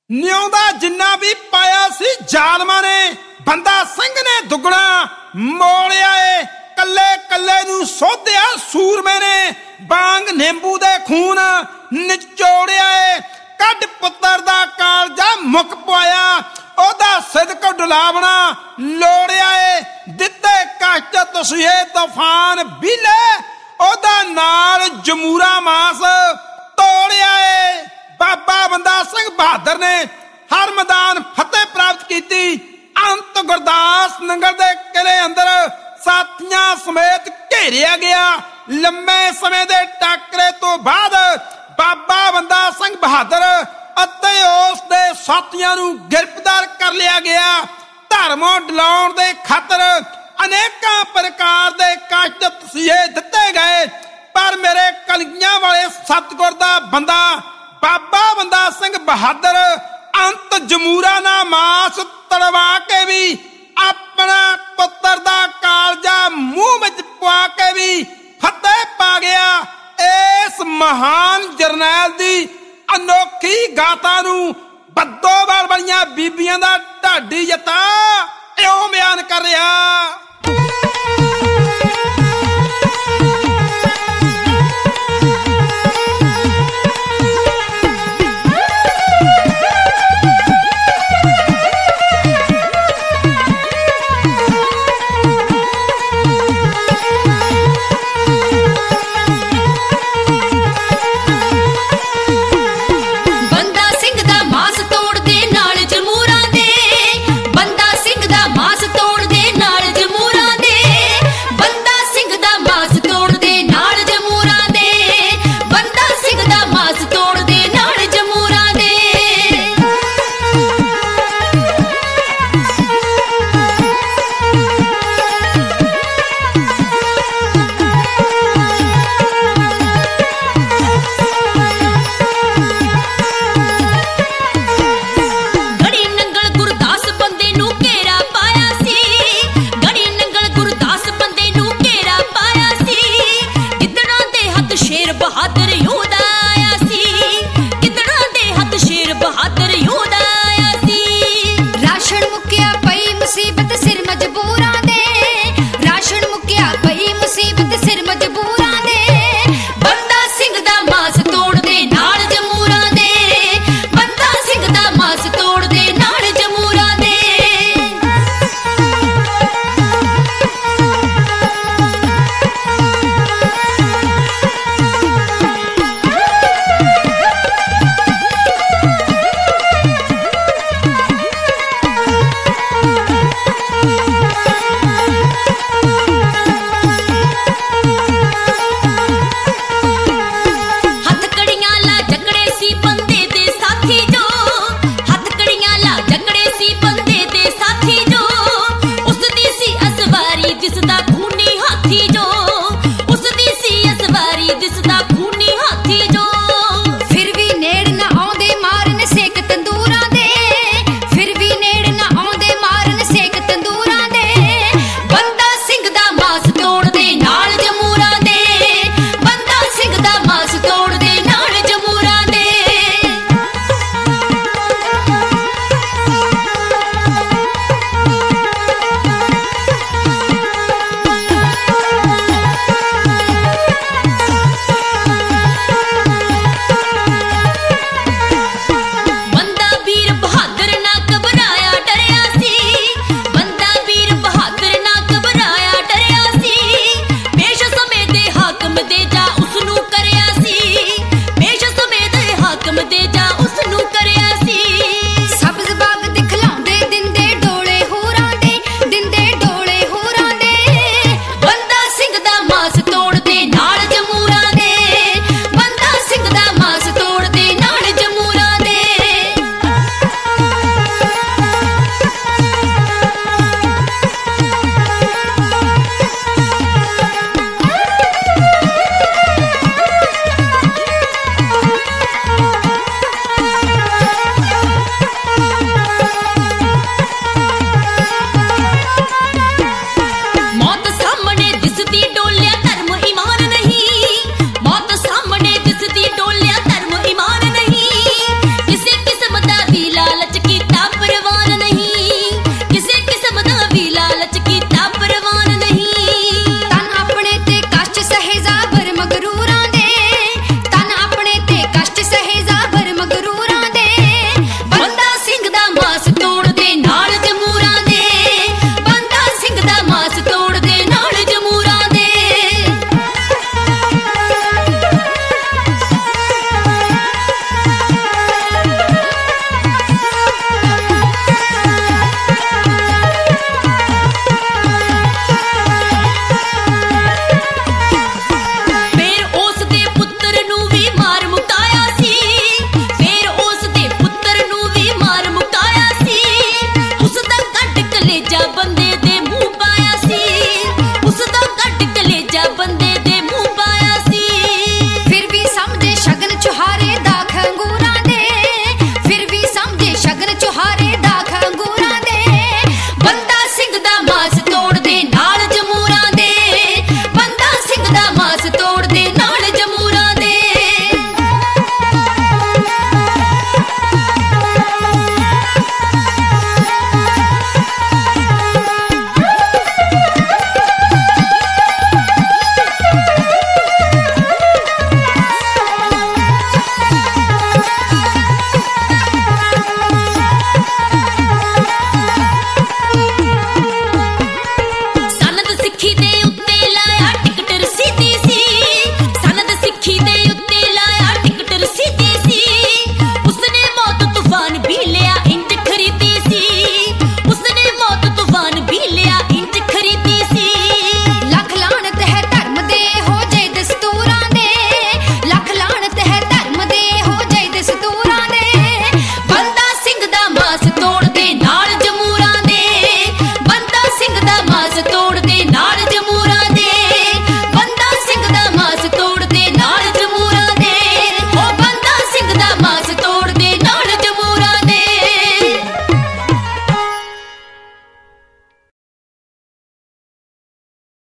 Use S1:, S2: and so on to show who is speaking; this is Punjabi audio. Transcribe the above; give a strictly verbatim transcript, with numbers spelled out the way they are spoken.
S1: ਨਿਉਂਦਾ ਜਿੰਨਾ ਵੀ ਪਾਇਆ ਸੀ ਜ਼ਾਲਮਾਂ ਨੇ, ਬੰਦਾ ਸਿੰਘ ਨੇ ਦੁੱਗਣਾ ਮੋਲਿਆ ਏ। ਕੱਲੇ ਕੱਲੇ ਨੂੰ ਸੋਧਿਆ ਸੂਰਮੇ ਨੇ, ਬਾਂਗ ਨਿੰਬੂ ਦੇ ਖੂਨ ਨਿਚੋੜਿਆ ਏ। ਕੱਢ ਪੁੱਤਰ ਦਾ ਕਾਲਜਾ ਮੁੱਕ ਪਵਾਇਆ, ਉਹਦਾ ਸਿਦਕ ਡੁਲਾਵਣਾ ਲੋੜਿਆ ਏ। ਦਿੱਤੇ ਕਸ਼ਟ ਤੁਸੀਂ ਇਹ ਤੂਫਾਨ ਬੀਲੇ, ਉਹਦਾ ਨਾਲ ਜਮੂਰਾ ਮਾਸ ਤੋੜਿਆ ਏ। ਬਾਬਾ ਬੰਦਾ ਸਿੰਘ ਬਹਾਦਰ ਨੇ ਹਰ ਮੈਦਾਨ ਫਤਿਹ ਪ੍ਰਾਪਤ ਕੀਤੀ। ਅੰਤ ਗੁਰਦਾਸ ਨੰਗਲ ਦੇ ਕਿਲੇ ਅੰਦਰ ਸਾਥੀਆਂ ਸਮੇਤ ਘੇਰਿਆ ਗਿਆ। ਲੰਮੇ ਸਮੇਂ ਦੇ ਟਾਕਰੇ ਤੋਂ ਬਾਅਦ ਬਾਬਾ ਬੰਦਾ ਸਿੰਘ ਬਹਾਦਰ ਅਤੇ ਉਸ ਦੇ ਸਾਥੀਆਂ ਨੂੰ ਗ੍ਰਿਫਤਾਰ ਕਰ ਲਿਆ ਗਿਆ। ਧਰਮੋਂ ਡਲਾਉਣ ਦੇ ਖਾਤਰ ਅਨੇਕਾਂ ਪ੍ਰਕਾਰ ਦੇ ਕਸ਼ਟ ਤਸੀਹੇ ਦਿੱਤੇ ਗਏ, ਪਰ ਮੇਰੇ ਕਲਗੀਆਂ ਵਾਲੇ ਸਤਿਗੁਰ ਦਾ ਬੰਦਾ ਬਾਬਾ ਬੰਦਾ ਸਿੰਘ ਬਹਾਦਰ ਅੰਤ ਜਮੂਰਾ ਨਾ ਮਾਸ ਤੜਵਾ ਕੇ ਵੀ, ਆਪਣਾ ਪੁੱਤਰ ਦਾ ਕਾਲਜਾ ਮੂੰਹ ਵਿੱਚ ਪਵਾ ਕੇ ਵੀ ਫਤਿਹ ਪਾ ਗਿਆ। ਇਸ ਮਹਾਨ ਜਰਨੈਲ ਦੀ ਅਨੋਖੀ ਗਾਥਾ ਨੂੰ ਬੱਦੋਵਾਲ ਵਾਲੀਆਂ ਬੀਬੀਆਂ ਦਾ ਢਾਡੀ ਜੱਤਾ ਇਉਂ ਬਿਆਨ ਕਰ ਰਿਹਾ।
S2: ਮਾਸ